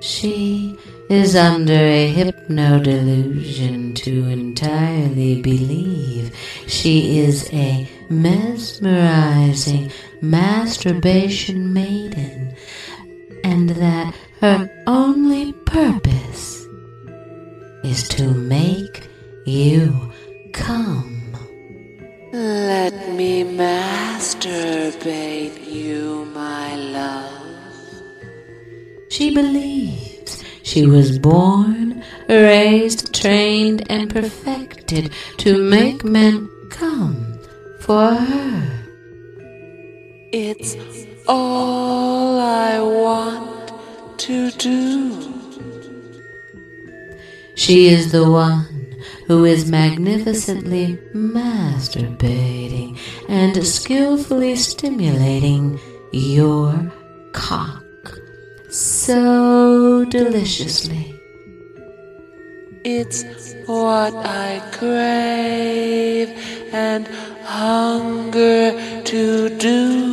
She is under a hypno-delusion to entirely believe she is a mesmerizing masturbation maiden, and that her only purpose is to make you come. Let me masturbate you, my love. She believes she was born, raised, trained, and perfected to make men come for her. It's all I want to do. She is the one who is magnificently masturbating and skillfully stimulating your cock so deliciously. It's what I crave and hunger to do.